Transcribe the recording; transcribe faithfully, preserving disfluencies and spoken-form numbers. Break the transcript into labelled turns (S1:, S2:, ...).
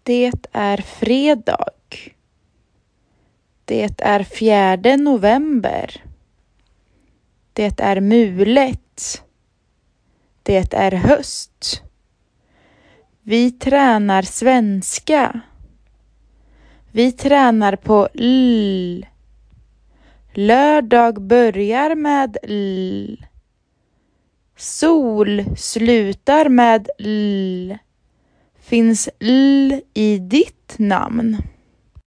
S1: Det är fredag. Det är fjärde november. Det är mulet. Det är höst. Vi tränar svenska. Vi tränar på L. Lördag börjar med L. Sol slutar med L. Finns L i ditt namn?